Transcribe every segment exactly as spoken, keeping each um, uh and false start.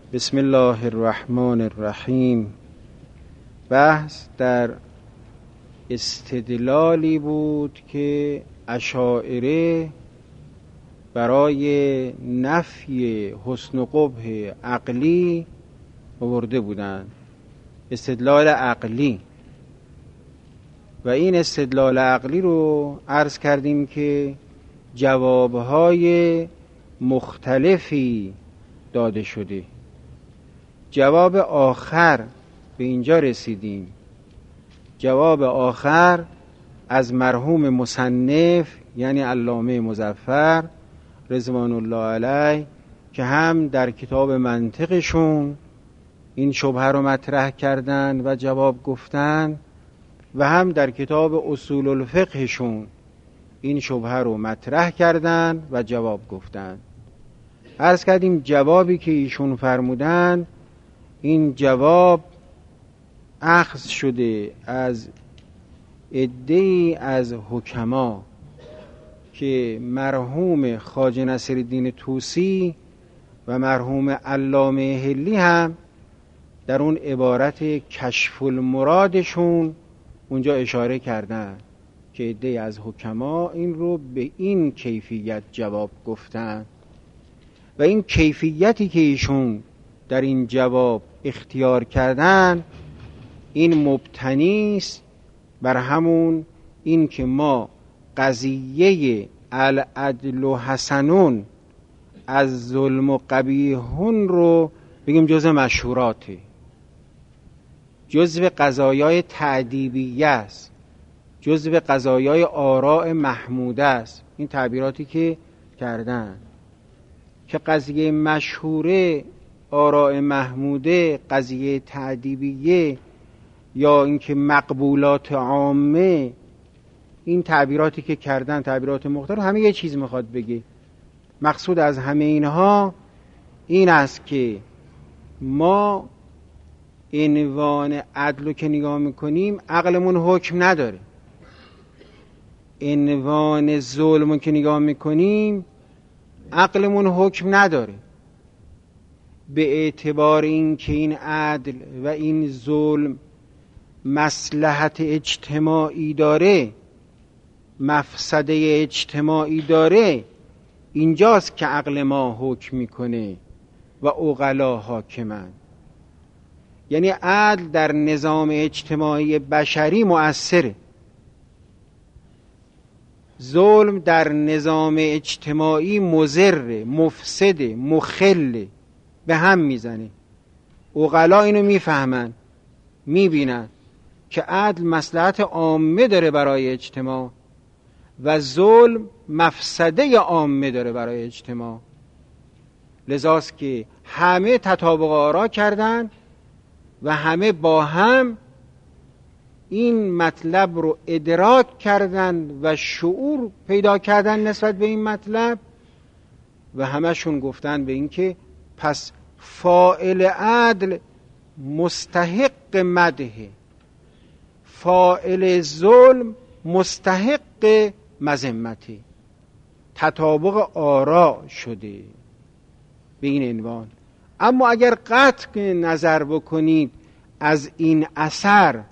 بسم الله الرحمن الرحیم. بحث در استدلالی بود که اشاعره برای نفی حسن و قبح عقلی آورده بودند، استدلال عقلی. و این استدلال عقلی رو عرض کردیم که جوابهای مختلفی داده شده. جواب آخر به اینجا رسیدیم، جواب آخر از مرحوم مصنف یعنی علامه مظفر رضوان الله علیه که هم در کتاب منطقشون این شبهه رو مطرح کردن و جواب گفتن و هم در کتاب اصول الفقهشون این شبهه رو مطرح کردن و جواب گفتن. عرض کردیم جوابی که ایشون فرمودن این جواب اخذ شده از عده‌ای از حکما که مرحوم خواجه نصیرالدین طوسی و مرحوم علامه حلی هم در اون عبارت کشف المرادشون اونجا اشاره کردن که عده‌ای از حکما این رو به این کیفیت جواب گفتن و این کیفیتی که ایشون در این جواب اختیار کردن این مبتنی است بر همون این که ما قضیه العدل و حسنون از ظلم و قبیحون رو بگیم جزء مشهوراته، جزء قضایای تعدیبیه است، جزء قضایای آراء محموده است. این تعبیراتی که کردن که قضیه مشهوره، آراء محموده، قضیه تعدیبیه یا اینکه مقبولات عامه، این تعبیراتی که کردن تعبیرات مختلف همه یه چیز میخواد بگه. مقصود از همه اینها این است که ما عنوان عدل رو که نگاه میکنیم عقلمون حکم نداره، عنوان ظلم رو که نگاه میکنیم عقلمون حکم نداره. به اعتبار این که این عدل و این ظلم مصلحت اجتماعی داره، مفسده اجتماعی داره، اینجاست که عقل ما حکم میکنه و عقلا حاکمن. یعنی عدل در نظام اجتماعی بشری مؤثره، ظلم در نظام اجتماعی مضر، مفسد، مخل، به هم میزنه. عقلا اینو میفهمن، میبینن که عدل مصلحت عامه داره برای اجتماع و ظلم مفسده عامه داره برای اجتماع. لذاست که همه تطابق آرا کردن و همه با هم این مطلب رو ادراک کردن و شعور پیدا کردن نسبت به این مطلب و همشون گفتن به این که پس فاعل عدل مستحق مدحه، فاعل ظلم مستحق مذمته. تطابق آرا شده به این عنوان. اما اگر قطع نظر بکنید از این اثر،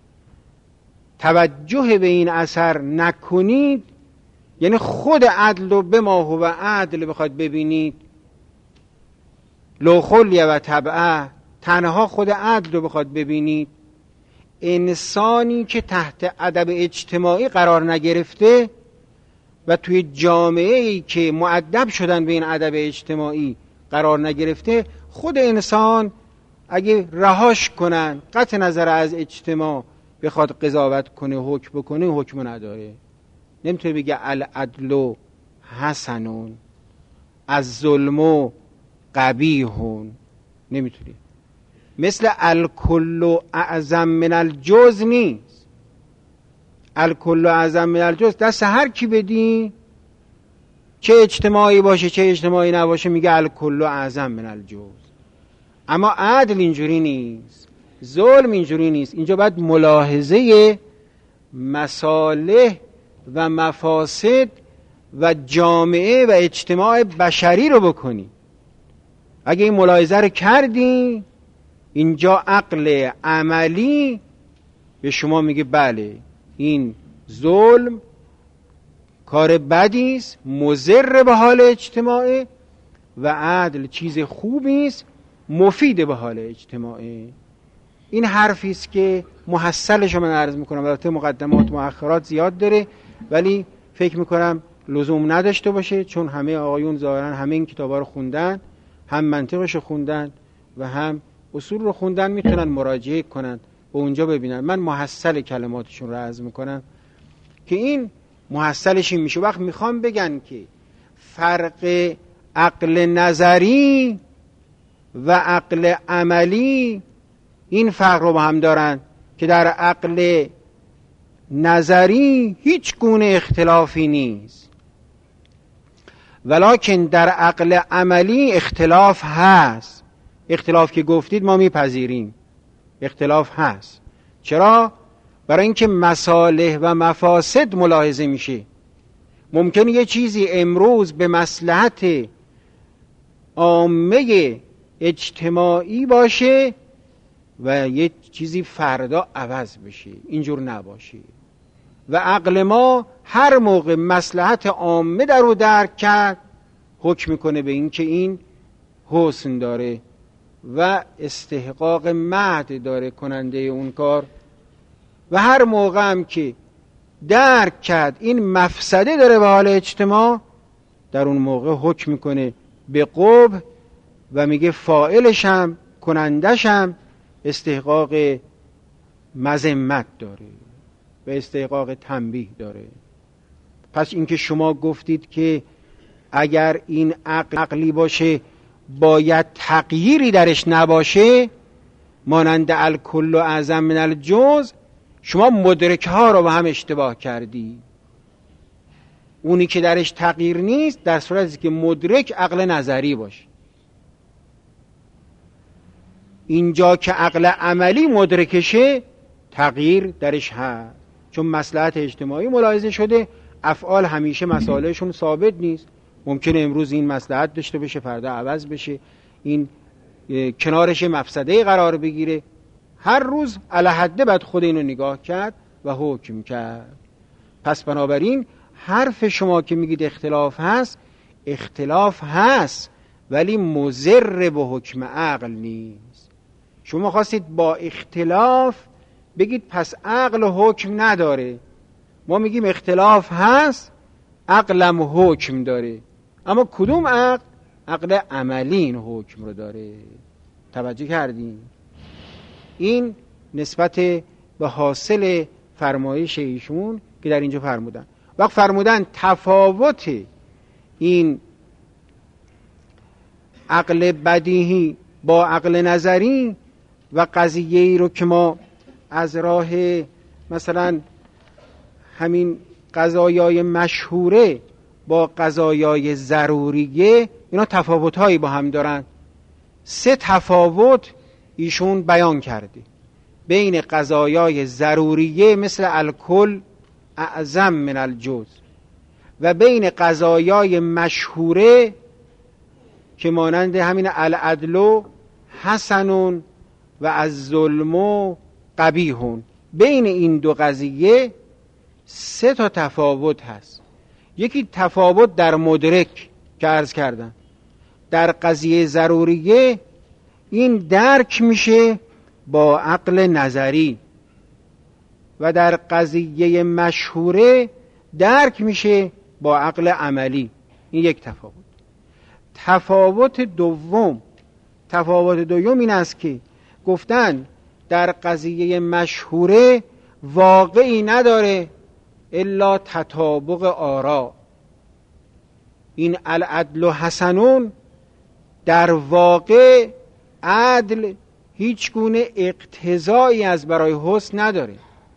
توجه به این اثر نکنید، یعنی خود عدل رو به ما هو عدل بخواد ببینید، لو خلیه و طبعه، تنها خود عدل رو بخواد ببینید، انسانی که تحت ادب اجتماعی قرار نگرفته و توی جامعه‌ای که مؤدب شدن به این ادب اجتماعی قرار نگرفته، خود انسان اگه رهاش کنن، قطع نظر از اجتماع بخواد قضاوت کنه، حکم بکنه، حکم نداره. نمیتونه بگه العدل حسنون از ظلم قبیحون، نمیتونه. مثل الکل اعظم من الجز نیست. الکل اعظم من الجز دست هر کی بدی، چه اجتماعی باشه چه اجتماعی نباشه، میگه الکل اعظم من الجز. اما عدل اینجوری نیست، ظلم اینجوری نیست. اینجا باید ملاحظه مصالح و مفاسد و جامعه و اجتماع بشری رو بکنی. اگه این ملاحظه رو کردی، اینجا عقل عملی به شما میگه بله این ظلم کار بدی است، مضر به حال اجتماعی، و عدل چیز خوبی است، مفید به حال اجتماعی. این حرفی است که محصلش رو من عرض میکنم. البته مقدمات مؤخرات زیاد داره، ولی فکر میکنم لزوم نداشته باشه، چون همه آقایون ظاهرا همه این کتابا رو خوندن، هم منطقش رو خوندن و هم اصول رو خوندن، میتونن مراجعه کنن و اونجا ببینن. من محصل کلماتشون رو عرض میکنم که این محصلش این میشه. وقت میخوام بگن که فرق عقل نظری و عقل عملی این فرق رو با هم دارن که در عقل نظری هیچ گونه اختلافی نیست، ولکن در عقل عملی اختلاف هست. اختلاف که گفتید ما میپذیریم، اختلاف هست. چرا؟ برای اینکه مصالح و مفاسد ملاحظه میشه. ممکن یه چیزی امروز به مصلحت عامه اجتماعی باشه و یه چیزی فردا عوض بشه، اینجور نباشه. و عقل ما هر موقع مصلحت عامه در رو درک کرد، حکم میکنه به این که این حسن داره و استحقاق مدح داره کننده اون کار، و هر موقع هم که درک کرد این مفسده داره به حال اجتماع، در اون موقع حکم میکنه به قبح و میگه فاعلشم کنندشم استحقاق مذمت داره و استحقاق تنبیه داره. پس اینکه شما گفتید که اگر این عقل عقلی باشه باید تغییری درش نباشه، مانند الکل و اعظم من الجزء، شما مدرک ها رو با هم اشتباه کردی. اونی که درش تغییر نیست در صورتی که مدرک عقل نظری باشه. اینجا که عقل عملی مدرکشه تغییر درش هست، چون مصلحت اجتماعی ملاحظه شده. افعال همیشه مصالحشون ثابت نیست، ممکنه امروز این مصلحت داشته بشه فردا عوض بشه، این کنارش مفسده قرار بگیره. هر روز علیحده باید خود اینو نگاه کرد و حکم کرد. پس بنابراین حرف شما که میگید اختلاف هست، اختلاف هست ولی مضر به حکم عقل نیست. شما خواستید با اختلاف بگید پس عقل حکم نداره. ما میگیم اختلاف هست، عقلم حکم داره. اما کدوم عقل؟ عقل عملی این حکم رو داره. توجه کردین؟ این نسبت به حاصل فرمایش ایشون که در اینجا فرمودن. وقت فرمودن تفاوت این عقل بدیهی با عقل نظری و قضیه‌ای رو که ما از راه مثلا همین قضایای مشهوره با قضایای ضروریه، اینا تفاوت‌هایی با هم دارن. سه تفاوت ایشون بیان کرده بین قضایای ضروریه مثل الکل اعظم من الجزء و بین قضایای مشهوره که مانند همین العدل حسن و از ظلم قبیحون. بین این دو قضیه سه تا تفاوت هست. یکی تفاوت در مدرک که عرض کردم، در قضیه ضروریه این درک میشه با عقل نظری و در قضیه مشهوره درک میشه با عقل عملی. این یک تفاوت. تفاوت دوم تفاوت دوم این است که گفتن در قضیه مشهوره واقعی نداره الا تطابق آرا. این العدل و حسنون در واقع عدل هیچ گونه اقتضایی از برای حسن نداره.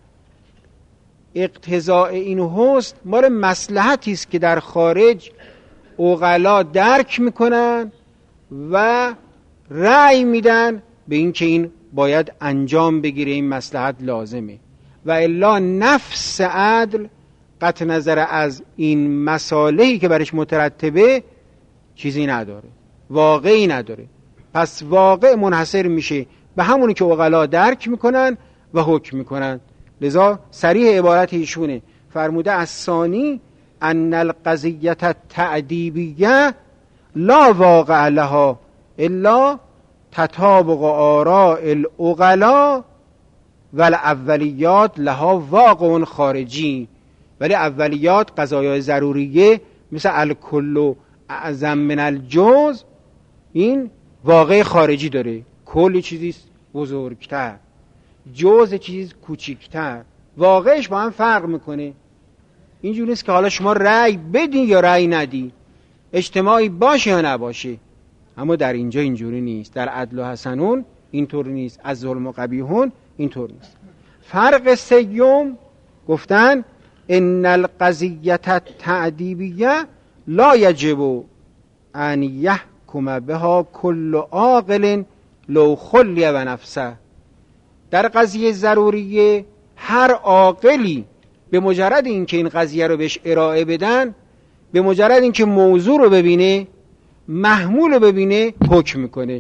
اقتضاء این حسن مال مصلحتی است که در خارج عقلا درک میکنن و رأی میدن به این که این باید انجام بگیره، این مصلحت لازمه. و الا نفس عدل قطع نظر از این مصالحی که برش مترتبه چیزی نداره، واقعی نداره. پس واقع منحصر میشه به همونی که عقلا درک میکنن و حکم میکنن. لذا صریح عبارت ایشونه، فرموده الثانی ان القضیة التأدیبیه لا واقع لها الا تطابق آراء العقلاء والاولیات لها واقع خارجی. ولی اولیات قضایای ضروریه مثل الکل اعظم من الجزء این واقع خارجی داره، کل چیزی بزرگتر، جزء چیز کوچیکتر، واقعش با هم فرق میکنه. اینجوری نیست که حالا شما رأی بدین یا رأی ندی، اجتماعی باشه یا نباشه. اما در اینجا اینجوری نیست، در عدل و حسنون اینطور نیست، از ظلم و قبیحون اینطور نیست. فرق سیوم گفتن ان القضیة التأدیبیه لا یجب ان یحکم بها کل عاقل لو خلی و نفسه. در قضیه ضروریه هر عاقلی به مجرد اینکه این قضیه رو بهش ارائه بدن، به مجرد اینکه موضوع رو ببینه، محمول رو ببینه، حکم میکنه.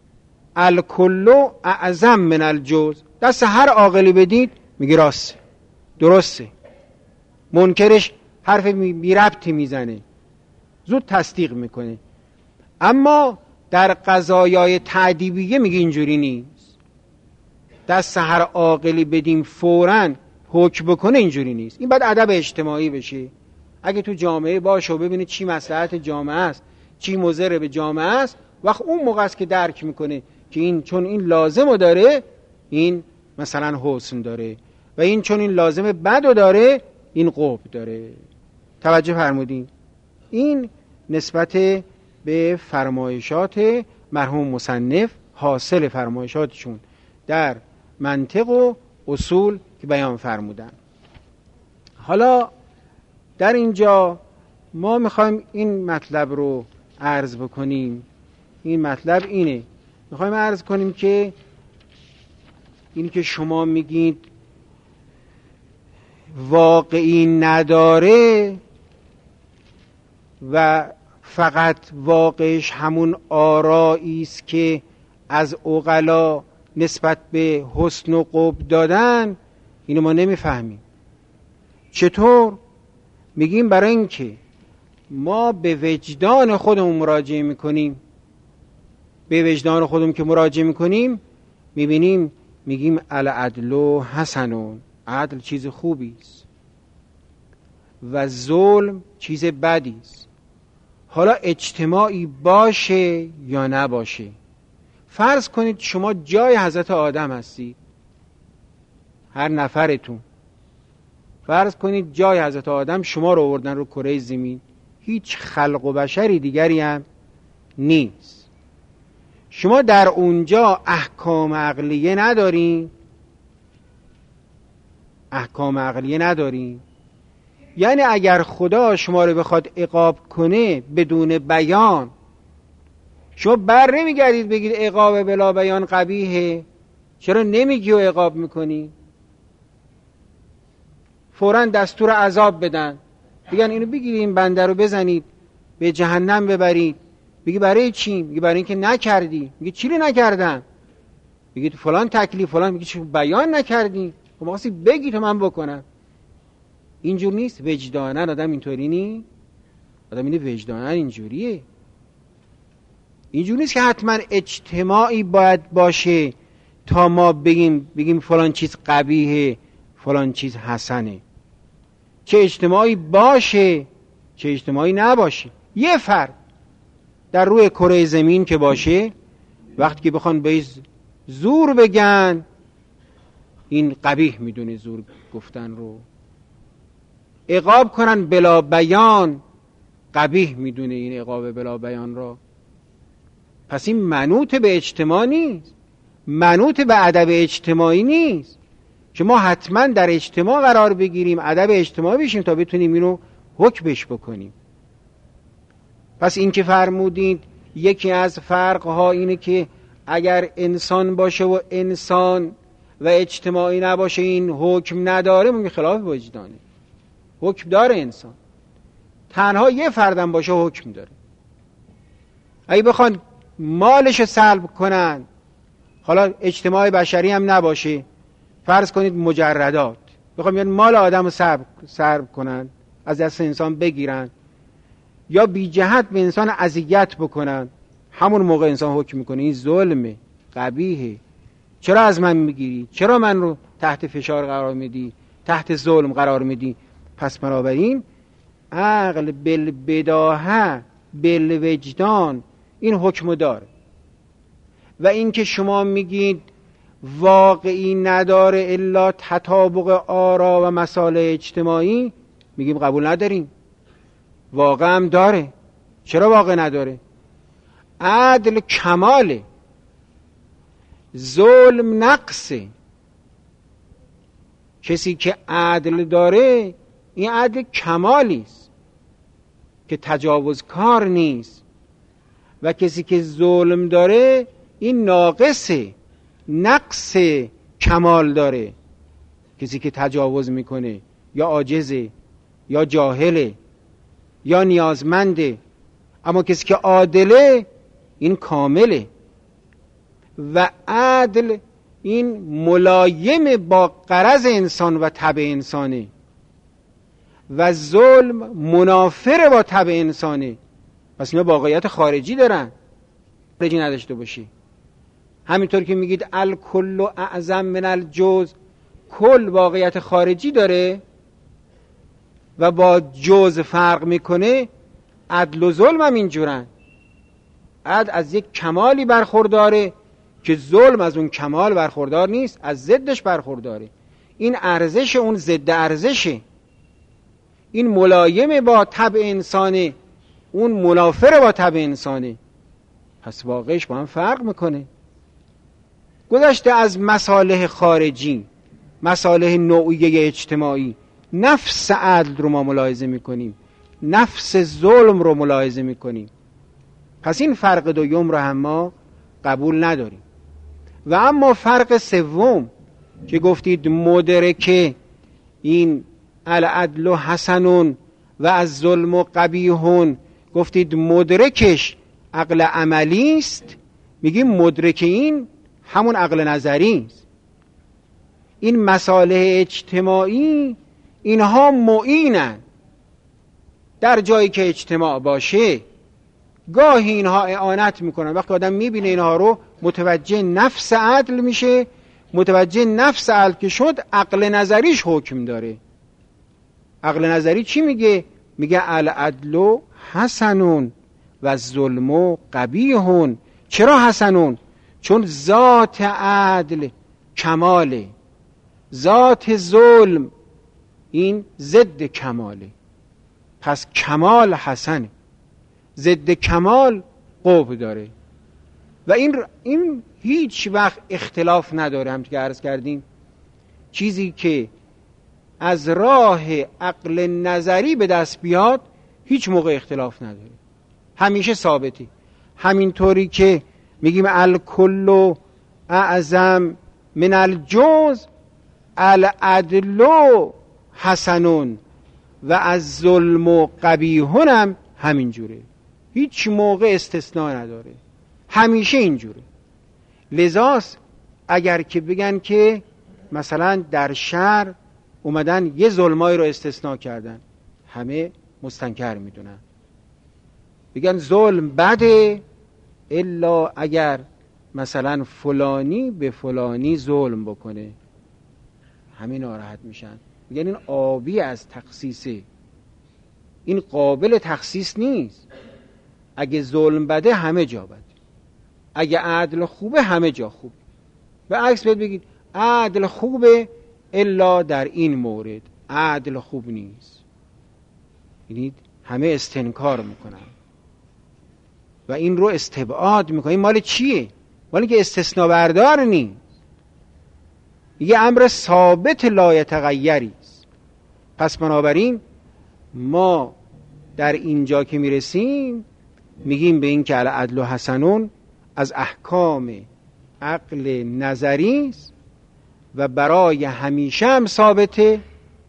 الکل اعظم من الجزء، دست هر عاقلی بدید میگه راست، درسته. منکرش حرف بی ربطی میزنه، زود تصدیق میکنه. اما در قضایای تأدیبیه میگه اینجوری نیست، دست هر عاقلی بدیم فوراً حکم بکنه، اینجوری نیست. این باید ادب اجتماعی بشه. اگه تو جامعه باشه و ببینه چی مصلحت جامعه است، چی مضر به جامعه است، وقت اون موقع است که درک میکنه که این چون این لازمو داره، این مثلا حسن داره، و این چون این لازم بدو داره، این قبح داره. توجه فرمودین؟ این نسبت به فرمایشات مرحوم مصنف، حاصل فرمایشاتشون در منطق و اصول که بیان فرمودن. حالا در اینجا ما میخوایم این مطلب رو عرض بکنیم. این مطلب اینه، میخوایم عرض کنیم که این که شما میگید واقعی نداره و فقط واقعش همون آرایی است که از عقلا نسبت به حسن و قبح دادن، اینو ما نمیفهمیم. چطور؟ میگیم برای اینکه ما به وجدان خودمون مراجعه میکنیم، به وجدان خودمون که مراجعه میکنیم میبینیم میگیم العدل حسنون، عدل چیز خوبی است و ظلم چیز بدی است. حالا اجتماعی باشه یا نباشه، فرض کنید شما جای حضرت آدم هستید، هر نفرتون فرض کنید جای حضرت آدم شما رو آوردن رو کره زمین، هیچ خلق و بشری دیگری هم نیست. شما در اونجا احکام عقلیه ندارین؟ احکام عقلیه ندارین؟ یعنی اگر خدا شما رو بخواد عقاب کنه بدون بیان، شما بر نمیگردید بگید عقاب بلا بیان قبیحه، چرا نمیگی و عقاب میکنی؟ فوراً دستور عذاب بدن، بگن اینو بگیرید این بنده رو بزنید به جهنم ببرید. بگی برای چی؟ میگه برای اینکه نکردی. میگه چی رو نکردم؟ میگه تو فلان تکلیف فلان. میگه چی بیان نکردی؟ خب واسه بگی تو من بکنم. اینجور نیست. وجدانن آدم اینطوری نی. آدم اینه وجدانن اینجوریه. اینجور نیست که حتما اجتماعی باید باشه تا ما بگیم بگیم فلان چیز قبیحه فلان چیز حسنه. چه اجتماعی باشه چه اجتماعی نباشه. یه فرد در روی کره زمین که باشه، وقتی که بخوان به زور بگن، این قبیح میدونه زور گفتن رو. عقاب کنن بلا بیان، قبیح میدونه این عقاب بلا بیان را. پس این منوط به اجتماع نیست، منوط به ادب اجتماعی نیست که ما حتما در اجتماع قرار بگیریم، ادب اجتماعی بشیم تا بتونیم اینو حکمش بکنیم. پس این که فرمودید یکی از فرقها اینه که اگر انسان باشه و انسان و اجتماعی نباشه این حکم نداره، میگه خلاف وجدانه. حکم داره انسان، تنها یه فردم باشه حکم داره. اگه بخوان مالش رو سلب کنن، حالا اجتماع بشری هم نباشه، فرض کنید مجردات بخوام بیان مال آدم رو سلب سلب کنن، از دست انسان بگیرن، یا بی جهت به انسان اذیت بکنن، همون موقع انسان حکم میکنه این ظلمه، قبیحه، چرا از من میگیری، چرا من رو تحت فشار قرار میدی، تحت ظلم قرار میدی. پس بنابراین عقل بالبداهه بالوجدان این حکم داره. و این که شما میگید واقعی نداره الا تطابق آرا و مسائل اجتماعی، میگیم قبول نداریم. واقع هم داره. چرا واقع نداره؟ عدل کماله، ظلم نقصه. کسی که عدل داره این عدل کمالی است که تجاوزکار نیست، و کسی که ظلم داره این ناقصه، نقص کمال داره. کسی که تجاوز میکنه یا عاجزه یا جاهله یا نیازمنده، اما کسی که عادله این کامله. و عدل این ملایم با غرض انسان و طبع انسانه، و ظلم منافر با طبع انسانه. پس اینا واقعیت خارجی دارن، خارجی نداشته باشی. همینطور که میگید الکل اعظم من الجز، کل واقعیت خارجی داره و با جز فرق میکنه. عدل و ظلم هم اینجورن. عدل از یک کمالی برخورداره که ظلم از اون کمال برخوردار نیست، از ضدش برخورداره. این ارزش اون ضد ارزشه. این ملایم با طبع انسانه، اون منافر با طبع انسانه. پس واقعش با هم فرق میکنه. گذشته از مصالح خارجی، مصالح نوعیه اجتماعی، نفس عدل رو ما ملاحظه میکنیم، نفس ظلم رو ملاحظه میکنیم. پس این فرق دوم رو هم ما قبول نداریم. و اما فرق سوم که گفتید مدرک این العدل و حسنون و از ظلم و قبیحون، گفتید مدرکش عقل عملی است. میگیم مدرک این همون عقل نظری است. این مصالح اجتماعی اینها معینن. در جایی که اجتماع باشه گاهی اینها اعانت میکنن. وقتی آدم میبینه اینها رو متوجه نفس عدل میشه. متوجه نفس عدل که شد عقل نظریش حکم داره. عقل نظری چی میگه؟ میگه العدل حسنون و ظلم قبیحون. چرا حسنون؟ چون ذات عدل کماله، ذات ظلم این ضد کماله. پس کمال حسنه، ضد کمال قبح داره. و این این هیچ وقت اختلاف نداره. هم که عرض کردیم چیزی که از راه عقل نظری به دست بیاد هیچ موقع اختلاف نداره، همیشه ثابته. همینطوری که میگیم الکل اعظم من الجز، العدل حسنون و از ظلم و قبیحون هم همینجوره، هیچ موقع استثناء نداره، همیشه اینجوره. لذاست اگر که بگن که مثلا در شهر اومدن یه ظلمایی رو استثناء کردن، همه مستنکر میدونن، بگن ظلم بده الا اگر مثلا فلانی به فلانی ظلم بکنه، همه ناراحت میشن، میگن این آبی از تخصیصه، این قابل تخصیص نیست. اگه ظلم بده همه جا بده، اگه عدل خوبه همه جا خوبه. به عکس بهت بگید عدل خوبه الا در این مورد عدل خوب نیست. یعنی همه استنکار میکنن و این رو استبعاد میکنن. این مال چیه؟ مالی که استثناء بردار نیست، یه امر ثابت لا یتغیری است. پس بنابراین ما در اینجا که میرسیم میگیم به این که العدل و حسنون از احکام عقل نظری است و برای همیشه هم ثابته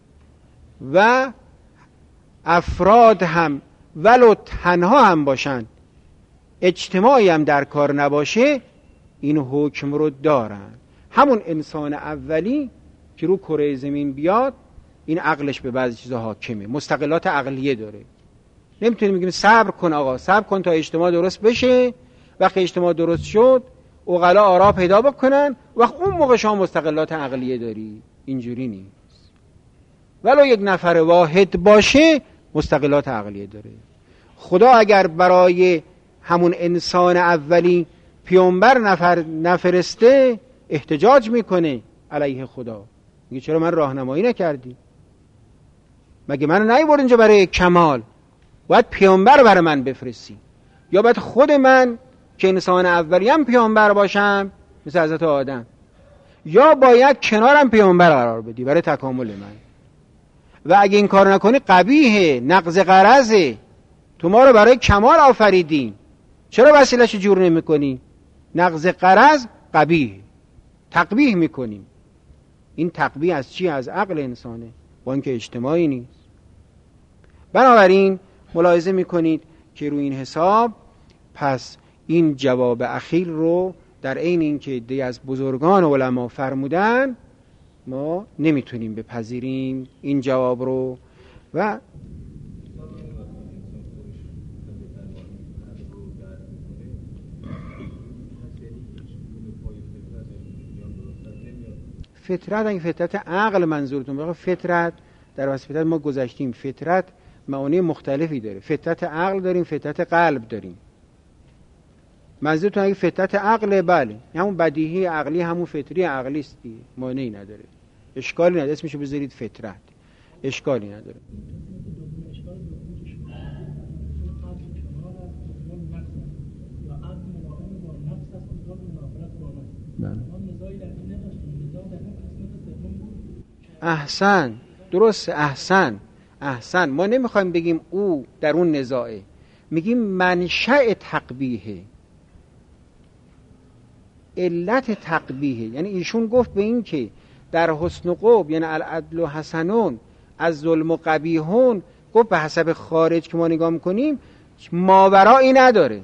و افراد هم ولو تنها هم باشن اجتماعی هم در کار نباشه این حکم رو دارن. همون انسان اولی که رو کره زمین بیاد این عقلش به بعضی چیزا حاکمه، مستقلات عقلیه داره. نمیتونیم بگیم صبر کن آقا، صبر کن تا اجتماع درست بشه، وقتی اجتماع درست شد عقلا آرا پیدا بکنن، وقت اون موقع شما مستقلات عقلیه داری. اینجوری نیست. ولو یک نفر واحد باشه مستقلات عقلیه داره. خدا اگر برای همون انسان اولی پیامبر نفر نفرسته احتجاج میکنه علیه خدا، میگه چرا من راهنمایی نکردی؟ مگه منو نیاورد اینجا برای کمال؟ باید پیامبر برای من بفرستی، یا باید خود من که انسان اولی هم پیامبر باشم مثل حضرت آدم، یا باید کنارم پیامبر قرار بدی برای تکامل من. و اگه این کار نکنی قبیحه، نقض غرضه. تو ما رو برای کمال آفریدین، چرا وسیله‌اش جور نمی‌کنی؟ نقض غرض قبیح، تقبیح میکنیم. این تقبیح از چی؟ از عقل انسانه، با اینکه اجتماعی نیست. بنابراین ملاحظه میکنید که روی این حساب پس این جواب اخیر رو در عین اینکه دی از بزرگان علما فرمودن ما نمیتونیم بپذیریم این جواب رو. و فطرت، اگه فطرت عقل منظورتون باشه، فطرت در واسه فطرت ما گذشتیم، فطرت معانی مختلفی داره. فطرت عقل داریم، فطرت قلب داریم. منظورتون اگه فطرت عقله، بله همون بدیهی عقلی همون فطری عقلی است دیگه، مانعی نداره، اشکالی نداره، اسمشو بذارید فطرت، اشکالی نداره. احسن، درست، احسن احسن. ما نمیخوایم بگیم او در اون نزاعه، میگیم منشأ تقبیحه، علت تقبیحه. یعنی ایشون گفت به این که در حسن و قبح، یعنی العدل و حسنون از ظلم و قبیحون، گفت به حسب خارج که ما نگاه میکنیم ماورایی نداره،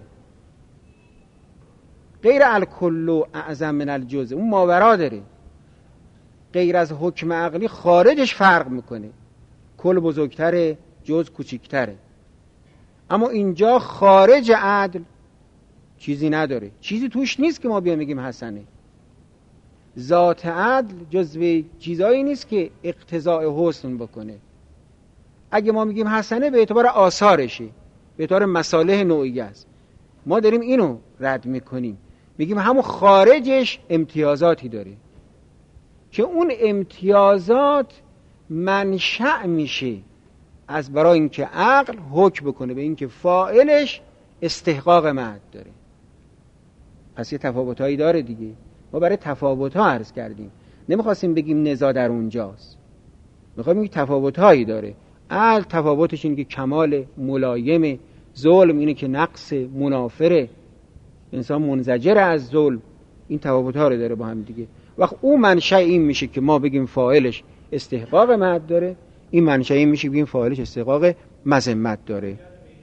غیر الکل اعظم من الجزء، اون ماورا داره، غیر از حکم عقلی خارجش فرق میکنه، کل بزرگتره جز کوچیکتره. اما اینجا خارج عدل چیزی نداره، چیزی توش نیست که ما بیام بگیم حسنه. ذات عدل جزو چیزایی نیست که اقتضاء حسن بکنه. اگه ما میگیم حسنه به اعتبار آثارشه، به اعتبار مصالح نوعیه است. ما داریم اینو رد میکنیم، میگیم همون خارجش امتیازاتی داره که اون امتیازات منشأ میشه از برای اینکه عقل حکم بکنه به اینکه فاعلش استحقاق مدح داره. پس یه تفاوتایی داره دیگه. ما برای تفاوت‌ها عرض کردیم، نمیخواستیم بگیم نزاع در اونجاست، میخوایم بگیم تفاوت‌هایی داره. عقل تفاوتش اینه که کمال ملایم، ظلم اینه که نقص منافره، انسان منزجر از ظلم. این تفاوت‌ها رو داره با هم دیگه. وقت اون منشأ این میشه که ما بگیم فاعلش استحقاق مدح داره، این منشأ این میشه که بگیم فاعلش استحقاق مذمت داره.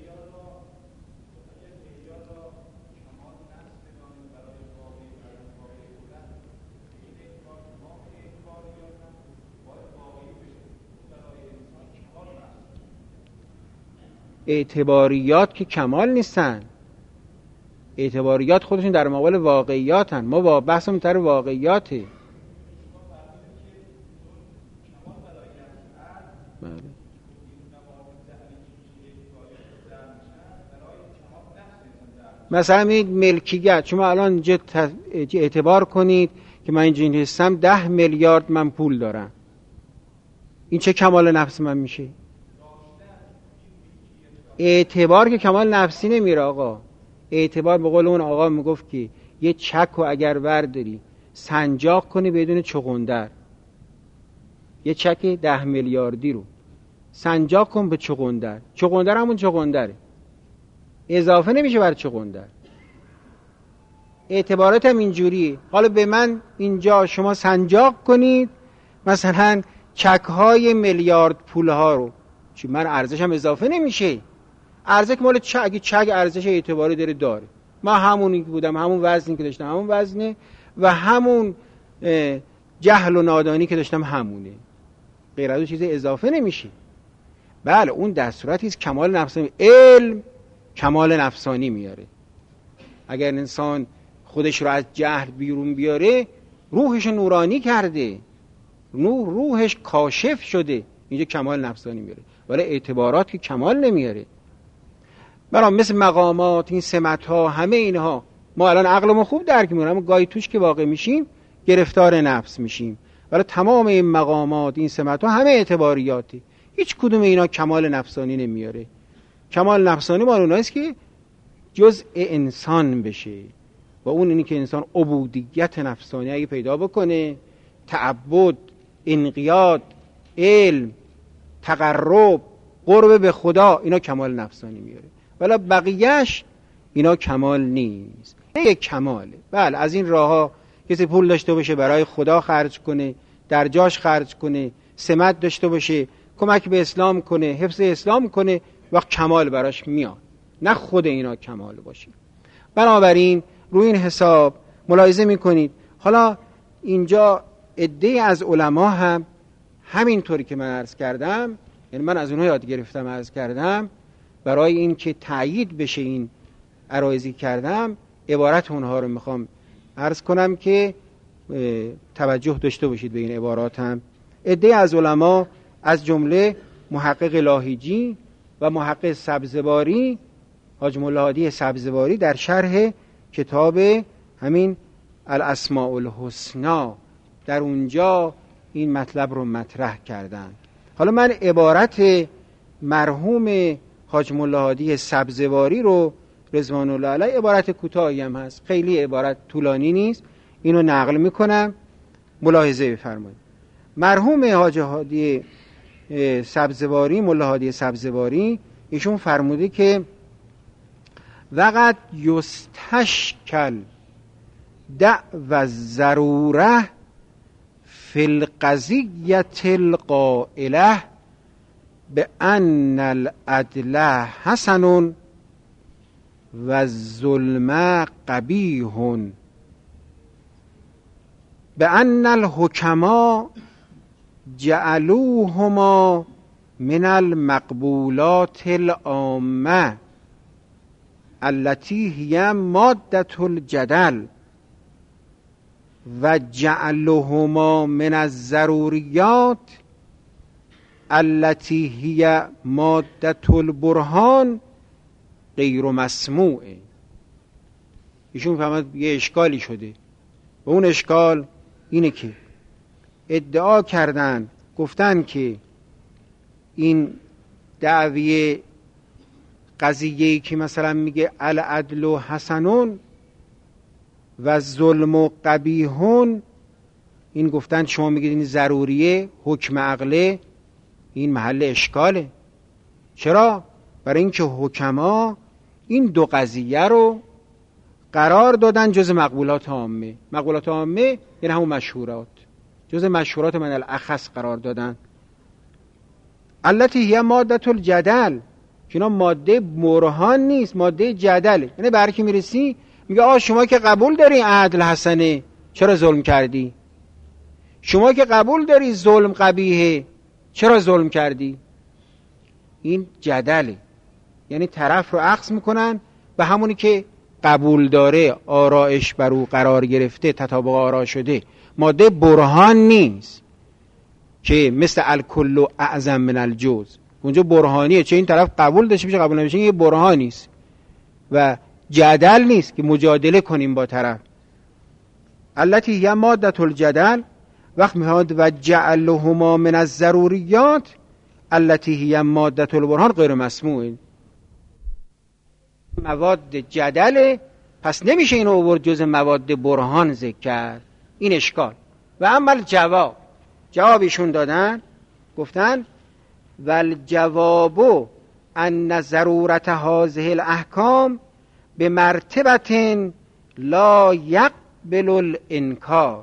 اعتباریات که کمال نیستن، اعتباریات خودشون در مقابل واقعیاتن. ما با بحثمون تر واقعیاته. بله. مثلا میگید ملکیت، شما الان اینجا اعتبار کنید که من اینجا هستم ده میلیارد من پول دارم، این چه کمال نفس من میشه؟ اعتبار که کمال نفسی نمیره آقا. اعتبار به قول اون آقا میگفت که یه چک رو اگر ورداری سنجاق کنی بدون چغندر، یه چک ده میلیاردی رو سنجاق کن به چغندر، چغندر همون چغندره، اضافه نمیشه بر چغندر. اعتبارات هم اینجوریه. حالا به من اینجا شما سنجاق کنید مثلا چک های میلیارد پول ها رو، چون من ارزش هم اضافه نمیشه. ارزش مال چک، اگه چک ارزش اعتباری داره داره، ما همونی که بودم، همون وزنی که داشتم همون وزنه و همون جهل و نادانی که داشتم همونه، غیر از اون چیز اضافه نمیشه. بله اون در صورتی است کمال نفسانی، علم کمال نفسانی میاره. اگر انسان خودش رو از جهل بیرون بیاره، روحش نورانی کرده، نور روحش کاشف شده، اینجا کمال نفسانی میاره. ولی اعتبارات که کمال نمیاره. برای مثل مقامات، این سمت ها، همه اینها ما الان عقلمون خوب درک میکنیم، اما گاهی توش که واقع میشیم گرفتار نفس میشیم. ولی تمام این مقامات، این سمت ها همه اعتباریاتی، هیچ کدوم اینا کمال نفسانی نمیاره. کمال نفسانی مال اوناییست که جزء انسان بشه و اون اینی که انسان عبودیت نفسانی اگه پیدا بکنه، تعبد، انقیاد، علم، تقرب، قرب به خدا، اینا کمال نفسانی میاره. ولی بقیهش اینا کمال نیست. یک کماله. بله از این راه ها کسی پول داشته باشه برای خدا خرج کنه، در جاش خرج کنه، سمت داشته باشه، کمک به اسلام کنه، حفظ اسلام کنه، وقت کمال براش میاد. نه خود اینا کمال باشه. بنابراین روی این حساب ملاحظه میکنید. حالا اینجا عده‌ای از علما هم همینطوری که من عرض کردم، یعنی من از اونها یاد گرفتم عرض کردم، برای این که تأیید بشه این عرایزی کردم، عبارت اونها رو میخوام عرض کنم که توجه داشته باشید به این عبارات هم. عده‌ای از علما از جمله محقق لاهیجی و محقق سبزواری، حاج مولا هادی سبزواری، در شرح کتاب همین الاسماء الحسنا در اونجا این مطلب رو مطرح کردن. حالا من عبارت مرحوم حاج مولا هادی سبزواری رو رضوان الله علیه، عبارت کوتاهی هم هست، خیلی عبارت طولانی نیست، اینو نقل میکنم ملاحظه بفرمایید. مرحوم حاج هادی سبزواری، مولا هادی سبزواری، ایشون فرموده که وقت یستشکل دعو الضروره فی القضیة القائله بأن العدل حسن و الظلم قبیح بأن الحکما جعلوهما من المقبولات العامه التي هي مادة الجدل و جعلهما من الضروریات التي هي مادة البرهان غیر مسموع. ایشون فهمد یه اشکالی شده و اون اشکال اینه که ادعا کردن، گفتن که این دعوی قضیه‌ای که مثلا میگه العدل و حسنون و ظلم و قبیحون، این گفتن شما میگید این ضروریه، حکم عقله، این محل اشکاله. چرا؟ برای اینکه حکما این دو قضیه رو قرار دادن جز مقبولات عامه. مقبولات عامه یعنی همون مشهورات، جز مشهورات من الاخص قرار دادن. التي هي ماده الجدل، که اینا ماده برهان نیست، ماده جدله. یعنی برای کی میرسی میگه آ شما که قبول داری عدل حسنه، چرا ظلم کردی؟ شما که قبول داری ظلم قبیحه، چرا ظلم کردی؟ این جدله. یعنی طرف رو عکس میکنن به همونی که قبول داره، آرایش بر او قرار گرفته، تطابق آرا شده. ماده برهان نیست که مثل الکل اعظم من الجزء، اونجا برهانیه، چه این طرف قبول داشته میشه قبول نمیشه، یه برهان نیست و جدل نیست که مجادله کنیم با طرف. التي هي ماده الجدل، وقت میاد و جعلهما من الضروریات التي هي ماده البرهان غیر مسموع. مواد جدله، پس نمیشه اینو آورد جز مواد برهان ذکر کرد. این اشکال. و اما جواب، جوابشون دادن، گفتن والجواب ان ضرورت هذه الاحکام به مرتبه لا یقبل الانکار.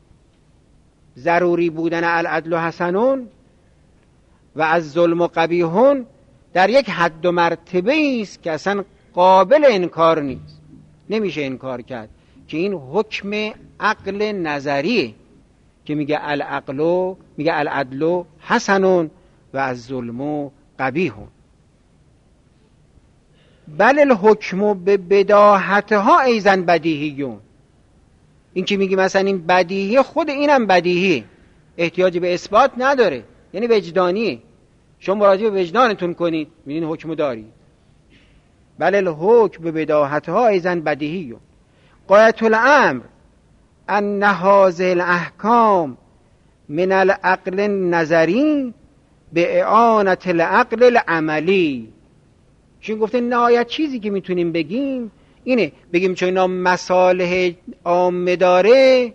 ضروری بودن العدل حسنون و از ظلم و قبیحون در یک حد و مرتبه است که اصلا قابل انکار نیست. نمیشه انکار کرد که این حکم عقل نظریه که میگه العقل میگه العدل حسن و از ظلم قبیح. بل الحکم به بداهتها ایزن بدیهیون. این که میگه مثلا این بدیهی، خود اینم بدیهی، احتیاج به اثبات نداره، یعنی وجدانیه. شما مراجعه به وجدانتون کنید میبینید حکم داری. بل الحکم به بداهتها ایزن بدیهیون. غایت الامر ان هذه الاحکام من العقل النظری به اعانت العقل العملی. چون گفته نهایت چیزی که میتونیم بگیم اینه، بگیم چون اینا مصالح عامه داره،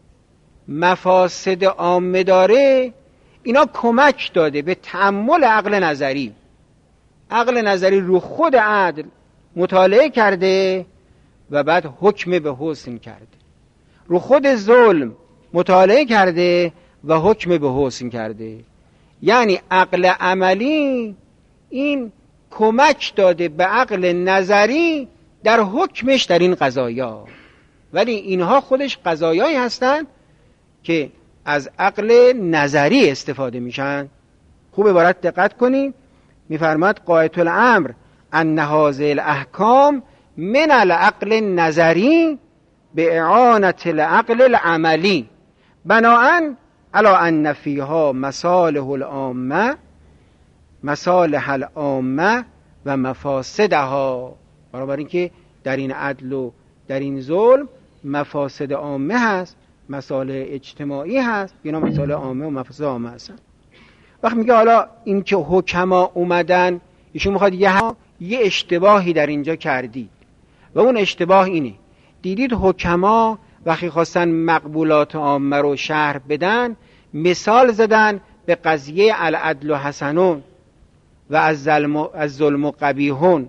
مفاسد عامه داره، اینا کمک داده به تأمل عقل نظری. عقل نظری رو خود عدل مطالعه کرده و بعد حکم به حسن کرده، رو خود ظلم مطالعه کرده و حکم به حسن کرده. یعنی عقل عملی این کمک داده به عقل نظری در حکمش در این قضایا، ولی اینها خودش قضایایی هستند که از عقل نظری استفاده میشن. خوب عبارت دقت کنید، میفرماد غایت الامر ان هذه الاحکام من العقل النظری به اعانت العقل العملی بناءً علی ان فیها مصالح العامه مصالح العامه و مفاسدها. برابر این که در این عدل و در این ظلم مفاسد عامه هست، مصالح اجتماعی هست، اینا مصالح عامه و مفاسد عامه هستن. وقت میگه حالا این که حکما اومدن، ایشون میخواد یه, یه اشتباهی در اینجا کردید و اون اشتباه اینه، دیدید حکما وقتی خواستن مقبولات عامه رو شرح بدن مثال زدن به قضیه العدل و حسنون و از ظلم از ظلم و قبیحون.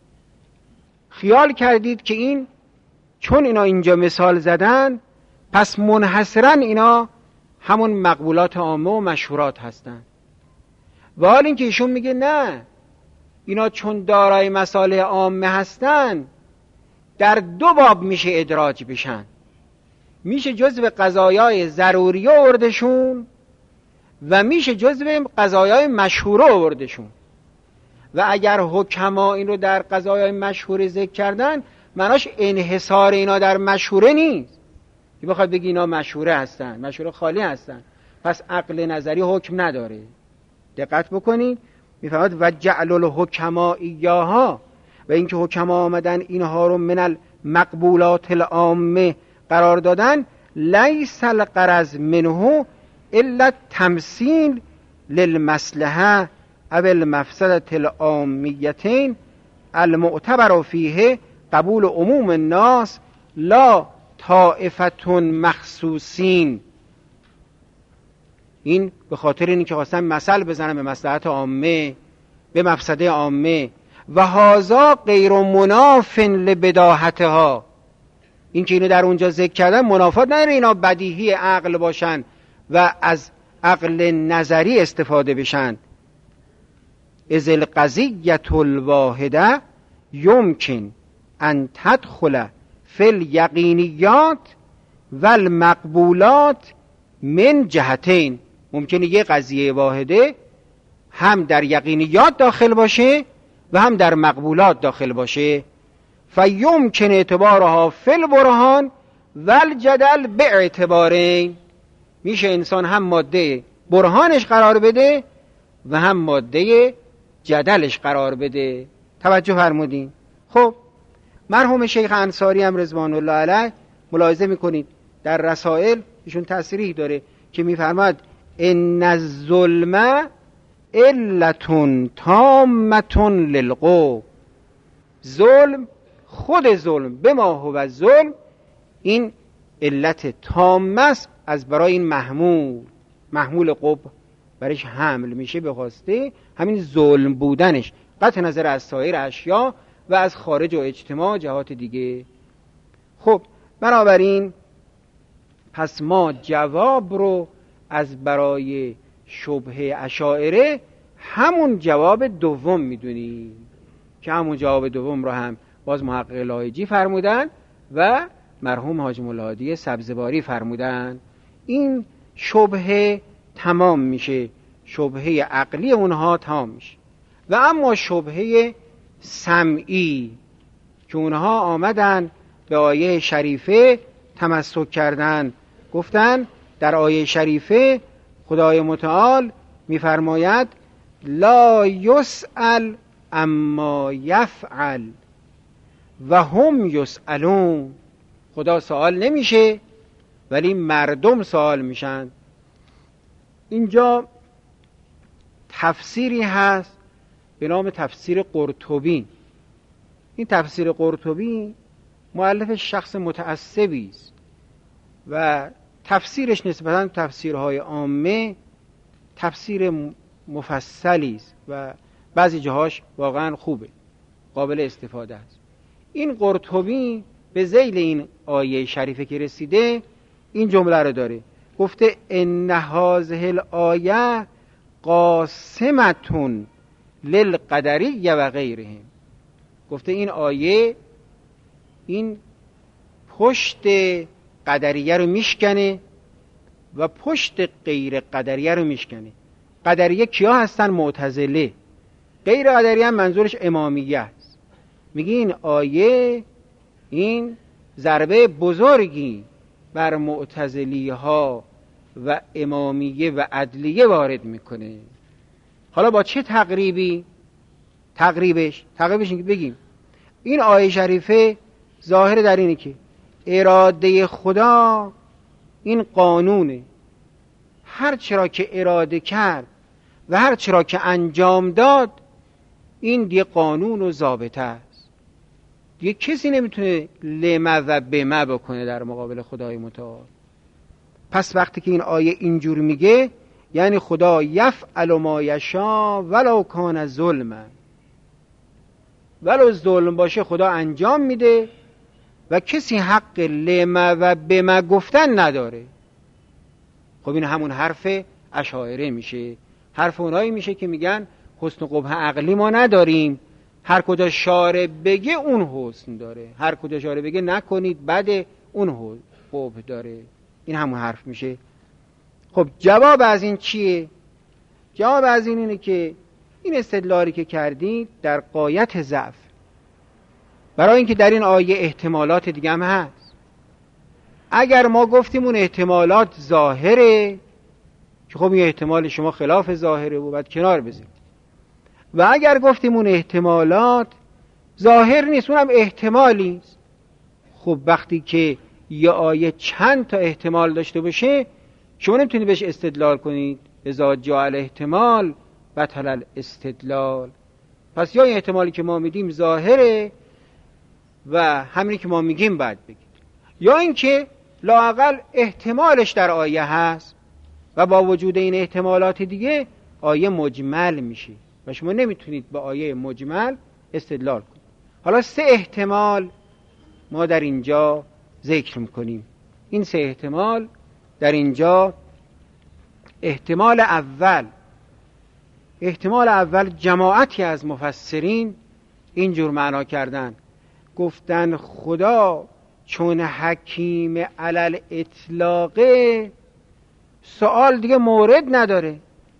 خیال کردید که این چون اینا اینجا مثال زدن پس منحصرا اینا همون مقبولات عامه و مشهورات هستن. و حال این که ایشون میگه نه، اینا چون دارای مصالح عامه هستن در دو باب میشه ادراج بشن، میشه جزو قضایای ضروری آوردشون و میشه جزو قضایای مشهور آوردشون. و اگر حکما این رو در قضایای مشهور ذکر کردن معناش انحصار اینا در مشهوره نیست که بخواد بگی اینا مشهوره هستن، مشهوره خالی هستن، پس عقل نظری حکم نداره. دقت بکنید، میفرماد و جعل الحکما ایاها، و اینکه حکما آمدن اینها رو من المقبولات العامه قرار دادن، لیس الغرض منه الا تمثیل للمصلحه او المفسده العامیتین المعتبر فیه قبول عموم الناس لا طائفه مخصوصین. این به خاطر اینکه خواستن مثل بزنن به مصلحت عامه، به مفسده عامه. و هذا غیر مناف لبداهتها، این که اینو در اونجا ذکر کردن منافات نداره اینا بدیهی عقل باشن و از عقل نظری استفاده بشن. اذ القضیة الواحده یمکن ان تدخل فی الیقینیات و المقبولات من جهتین. ممکنه یه قضیه واحده هم در یقینیات داخل باشه و هم در مقبولات داخل باشه. فیمکن اعتبارها فی البرهان و الجدل به اعتبارین. میشه انسان هم ماده برهانش قرار بده و هم ماده جدلش قرار بده. توجه فرمودین؟ خب مرحوم شیخ انصاری هم رضوان الله علیه ملاحظه میکنید در رسائل ایشون تصریح داره که میفرماد ان الظلم علتون تامتون للقو. ظلم، خود ظلم به ما هو ظلم، این علت تام است از برای این محمول، محمول قب برایش حمل میشه به خواسته همین ظلم بودنش، قطع نظر از سایر اشیا و از خارج و اجتماع جهات دیگه. خب بنابراین پس ما جواب رو از برای شبهه اشاعره همون جواب دوم میدونیم که همون جواب دوم رو هم باز محقق لایجی فرمودن و مرحوم حاجی مولادی سبزواری فرمودن. این شبهه تمام میشه، شبهه عقلی اونها تمام میشه. و اما شبهه سمعی که اونها آمدن به آیه شریفه تمسک کردن، گفتن در آیه شریفه خدای متعال میفرماید لا یسأل اما یفعل و هم یسألون. خدا سوال نمیشه ولی مردم سوال میشن. اینجا تفسیری هست به نام تفسیر قرطبی. این تفسیر قرطبی مؤلف شخص متعصبی است و تفسیرش نسبتاً تفسیرهای عامه تفسیر مفصلی است و بعضی جاهاش واقعاً خوبه، قابل استفاده است. این قرطبی به ذیل این آیه شریفه که رسیده این جمله رو داره، گفته ان هذه الآیه قاسمتون للقدریه و غیرهم. گفته این آیه این پشت قدریه رو میشکنه و پشت غیر قدریه رو میشکنه. قدریه کیا هستن؟ معتزله. غیر قدریه هم منظورش امامیه است. میگه این آیه این ضربه بزرگی بر معتزلی ها و امامیه و عدلیه وارد میکنه. حالا با چه تقریبی؟ تقریبش تقریبش اینکه بگیم این آیه شریفه ظاهر در اینه که اراده خدا این قانونه، هر چرا که اراده کرد و هر چرا که انجام داد این دیگه قانون و ضابطه است. دیگه کسی نمیتونه لما و بما بکنه در مقابل خدای متعال. پس وقتی که این آیه اینجور میگه یعنی خدا یفعل ما یشاء ولو کان ظلما، ولو ظلم باشه خدا انجام میده و کسی حق لما و بما گفتن نداره. خب این همون حرف اشاعره میشه، حرف اونایی میشه که میگن حسن و قبح عقلی ما نداریم، هر کجا شارع بگه اون حسن داره، هر کجا شارع بگه نکنید بده اون قبح داره. این همون حرف میشه. خب جواب از این چیه؟ جواب از این اینه که این استدلالی که کردید در غایت ضعف، برای اینکه در این آیه احتمالات دیگه هم هست. اگر ما گفتیم اون احتمالات ظاهره که خب این احتمال شما خلاف ظاهره و بعد کنار بذارید، و اگر گفتیم اون احتمالات ظاهر نیست اونم احتمالی است، خب وقتی که یه آیه چند تا احتمال داشته باشه شما نمیتونید بهش استدلال کنید. اذا جاء الاحتمال بطل الاستدلال. پس یا این احتمالی که ما میدیم ظاهره و همینی که ما میگیم باید بگید، یا اینکه لااقل احتمالش در آیه هست و با وجود این احتمالات دیگه آیه مجمل میشه و شما نمیتونید با آیه مجمل استدلال کنید. حالا سه احتمال ما در اینجا ذکر میکنیم. این سه احتمال در اینجا، احتمال اول احتمال اول جماعتی از مفسرین اینجور معنا کردن، گفتن خدا چون حکیم علل اطلاقه سوال دیگه مورد نداره،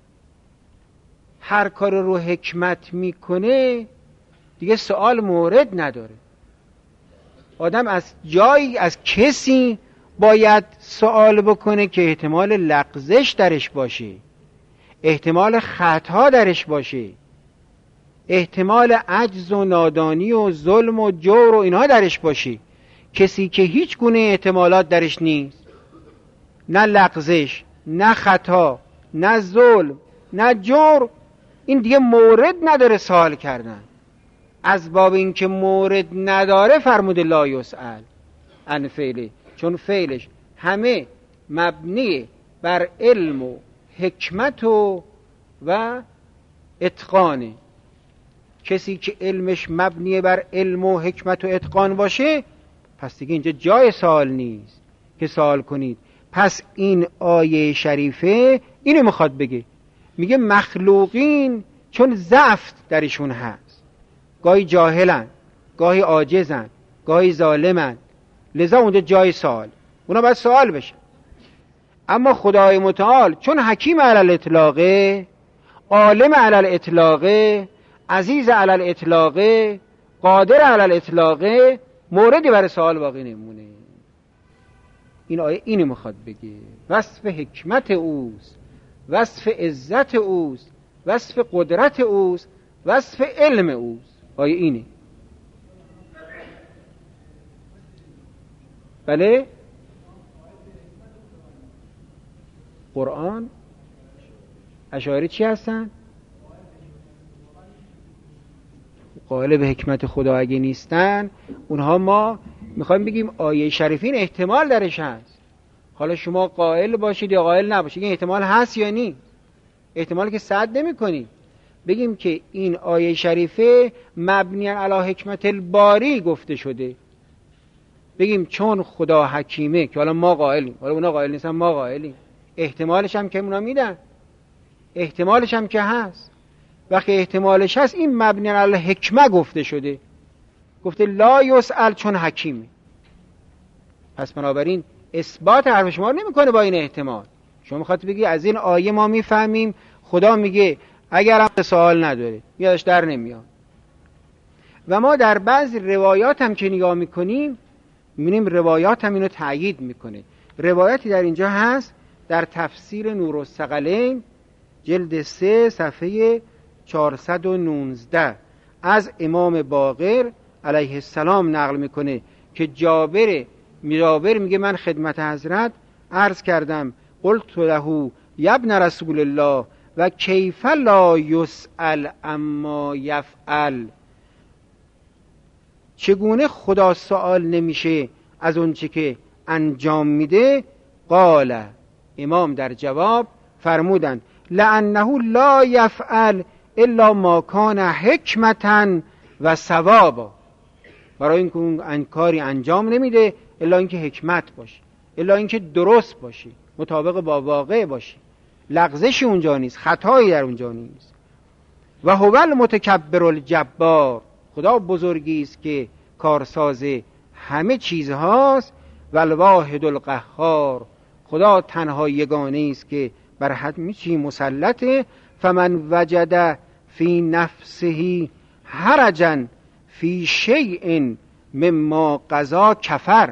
هر کار رو حکمت میکنه دیگه سوال مورد نداره. آدم از جایی از کسی باید سوال بکنه که احتمال لغزش درش باشه، احتمال خطا درش باشه، احتمال عجز و نادانی و ظلم و جور و اینها درش باشه. کسی که هیچ گونه احتمالات درش نیست، نه لغزش، نه خطا، نه ظلم، نه جور، این دیگه مورد نداره سوال کردن. از باب این که مورد نداره فرموده لا یسأل عن فعله، چون فعلش همه مبنی بر علم و حکمت و و اتقانه. کسی که علمش مبنی بر علم و حکمت و اتقان باشه پس دیگه اینجا جای سوال نیست که سوال کنید. پس این آیه شریفه اینو میخواد بگه، میگه مخلوقین چون ضعف درشون هست، گاهی جاهلن، گاهی عاجزن، گاهی ظالمن، لذا اونجا جای سوال، اونا باید سوال بشن. اما خدای متعال چون حکیم علی الاطلاقه، عالم علی الاطلاقه، عزیز علی الاطلاقه، قادر علی الاطلاقه، موردی برای سوال باقی نمونه. این آیه اینو میخواد بگه، وصف حکمت اوست، وصف عزت اوست، وصف قدرت اوست، وصف علم اوست. آیه اینه. بله، قرآن اشاعره چی هستن؟ قائل به حکمت خدا اگه نیستن، اونها ما میخوایم بگیم آیه شریفین احتمال درش هست. حالا شما قائل باشید یا قائل نباشید، این احتمال هست یا نی؟ احتمالی که صد نمی کنید. بگیم که این آیه شریفه مبنی علی حکمت الباری گفته شده، بگیم چون خدا حکیمه، که حالا ما قائلیم، حالا اونا قائل نیستن، ما قائلیم، احتمالش هم که اونا میدن، احتمالش هم که هست. وقتی احتمالش هست این مبنی علی حکمه گفته شده، گفته لا یسأل چون حکیمه. پس بنابراین اثبات حرف شما رو نمیکنه با این احتمال. شما میخواد بگی از این آیه ما میفهمیم خدا میگه اگر هم سوال نداره، یادش در نمیاد. و ما در بعض روایات هم که نگاه میکنیم میبینیم روایات هم اینو تأیید میکنه. روایتی در اینجا هست در تفسیر نورالثقلین جلد سه صفحه چهارصد و نوزده از امام باقر علیه السلام نقل میکنه که جابر جابر میگه من خدمت حضرت عرض کردم قلت له یبن رسول الله و کیف لا یسأل اما یفعل، چگونه خدا سوال نمیشه از اون چه که انجام میده؟ قال، امام در جواب فرمودند لأنه لا یفعل الا ما کان حکمتا و ثوابا، برای اینکه اون کاری انجام نمیده الا اینکه حکمت باشه، الا اینکه درست باشه، مطابق با واقع باشه، لغزشی اونجا نیست، خطایی در اونجا نیست. و هو المتکبر الجبار، خدا بزرگی است که کارساز همه چیزهاست. و الواحد القهار، خدا تنها یگانه است که بر همه چیز مسلطه. فمن وجد فی نفسه حرجا فی شیء مما قضا کفر.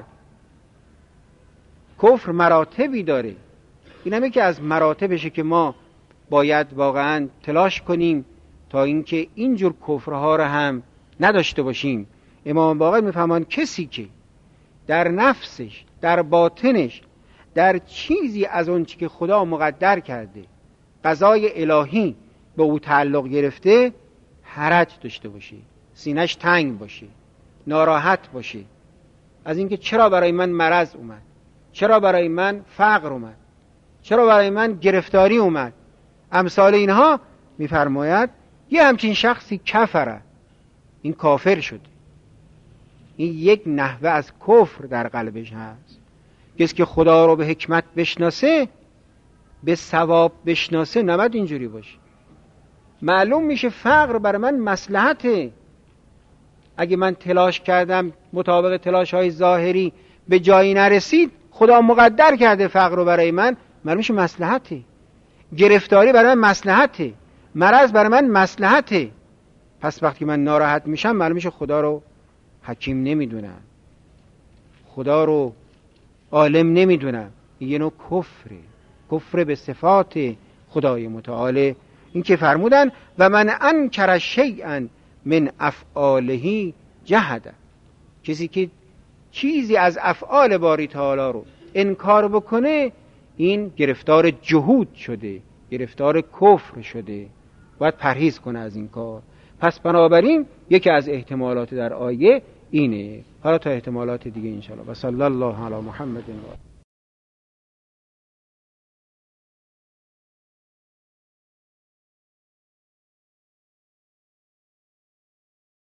کفر مراتبی داره، این همه که از مراتبشه که ما باید واقعا تلاش کنیم تا اینکه اینجور کفرها رو هم نداشته باشیم. امام باقر میفهمان کسی که در نفسش، در باطنش، در چیزی از اون چی که خدا مقدر کرده، قضای الهی به او تعلق گرفته، حرج داشته باشه، سینش تنگ باشه، ناراحت باشه از اینکه چرا برای من مرض اومد، چرا برای من فقر اومد، چرا برای من گرفتاری اومد، امثال اینها، میفرماید یه همچین شخصی کفره، این کافر شده. این یک نحوه از کفر در قلبش هست. کسی که خدا رو به حکمت بشناسه، به ثواب بشناسه، نباید اینجوری باشه. معلوم میشه فقر برای من مصلحته. اگه من تلاش کردم مطابق تلاش های ظاهری به جایی نرسید، خدا مقدر کرده فقر رو برای من، معلوم میشه مصلحته. گرفتاری برای من مصلحته، مرض برای من مصلحته. پس وقتی من ناراحت میشم، معلوم میشه خدا رو حکیم نمیدونم، خدا رو عالم نمیدونم. این یه نوع کفره، کفر به صفات خدای متعال. این که فرمودن و من انکر شیئا من افعاله جهده، کسی که چیزی از افعال باری تعالی رو انکار بکنه، این گرفتار جهود شده، گرفتار کفر شده، باید پرهیز کنه از این کار. پس بنابراین یکی از احتمالات در آیه اینه. حالا تا احتمالات دیگه انشاءالله. و صلی الله علی محمد و